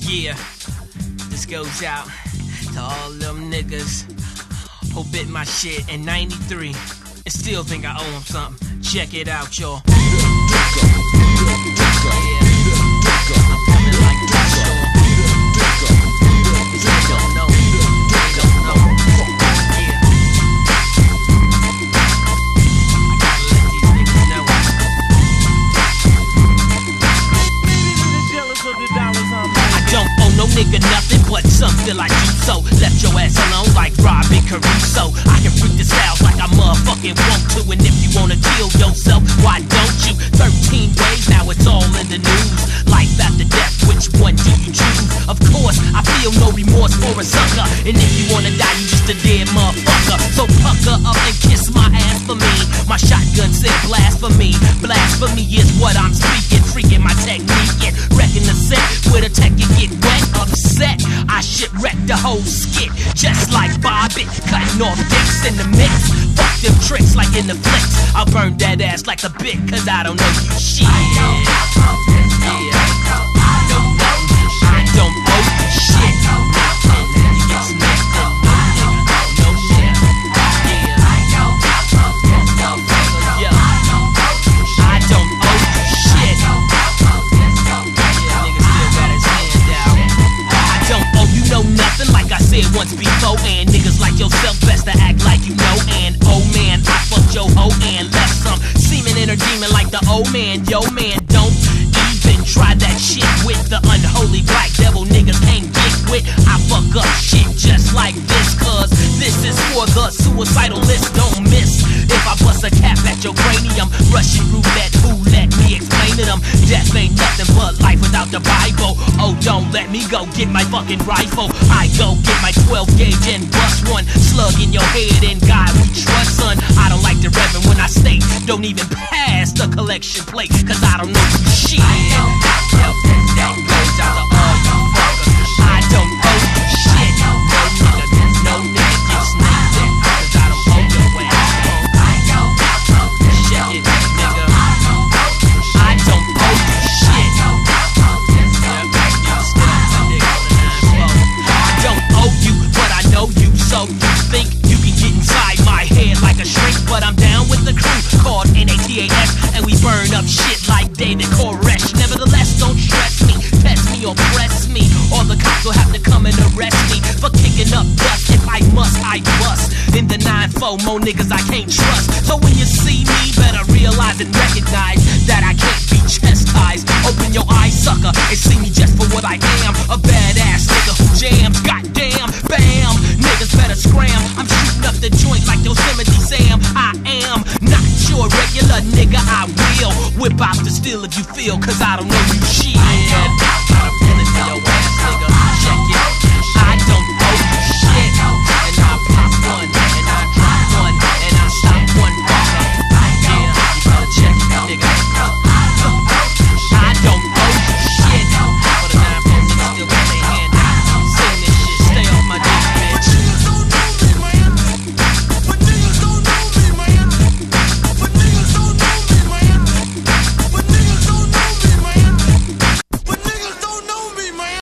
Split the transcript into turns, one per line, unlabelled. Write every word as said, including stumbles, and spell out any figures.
Yeah, this goes out to all them niggas who bit my shit in ninety-three and still think I owe them something. Check it out, y'all. Yeah, I'm coming like this, y'all. They don't know. They don't know. Yeah. I gotta let these niggas know. I don't owe no nigga nothing but something like you, so left your ass alone like Robin Caruso. I can freak the styles like I motherfucking want to, and if you wanna kill yourself, why don't you? Thirteen ways, now it's all in the news. Life after death, which one do you choose? Of course, I feel no remorse for a sucker, and if you wanna die, you just a dead motherfucker. So pucker up and kiss my ass for me. My shotgun said blasphemy. Blasphemy is what I'm speaking, freaking my technique and wrecking the set with a tech you get wet, upset. I shipwreck the whole skit, just like Bobbit, cutting off dicks in the mix. Fuck them tricks like in the flicks. I'll burn that ass like a bit, cause I don't know you shit. I don't know this, no, yeah. I don't know you shit. I don't owe you shit. Nothing. You get smacked up, no nigga, no shit. Yeah. I don't know this, no, yeah. I don't owe you shit. I don't owe you shit. Yeah, nigga still got his hand out. I don't owe you no nothing, like I said once before. And niggas like yourself best to act like you know. And oh man, I fucked your hoe and left some semen in her demon like the old man. Yo man, don't even try that shit with the unholy black devil niggas can't get with. I fuck up shit just like this, cause this is for the suicidal list. Don't miss if I bust a cap at your cranium. Russian roulette, who let me explain to them? Death ain't nothing but life without the Bible. Oh, don't let me go get my fucking rifle. I go get my twelve gauge and bust one slug in your head, and God we trust, son. I don't like the reverend when I state, don't even pass the collection plate, cause I don't know you shit. I don't know this, that goes out to all you fuckers. I don't owe you shit. No nigga, no nigga gets sneaked in, cause I don't owe your ass. I don't know this, check it, nigga. I don't owe you shit. I don't owe you, but I know you, so you think you can get inside my head like a shrink. But I'm down with the crew called N A T A S, and we burn up shit like David Koresh. Nevertheless, don't stress me, test me or press me, or the cops will have to come and arrest me for kicking up dust. If I must, I bust in the nine four, more niggas I can't trust. So when you see me, better realize and recognize that I can't be chastised. Open your eyes, sucker, and see me just for what I am, a badass nigga who jams. Goddamn, bam, niggas better scram. I'm shooting up the joint like Yosemite Sam. I am not your regular nigga. I will whip out the steel if you feel, cause I don't know you shit. I don't know, I'm in it to your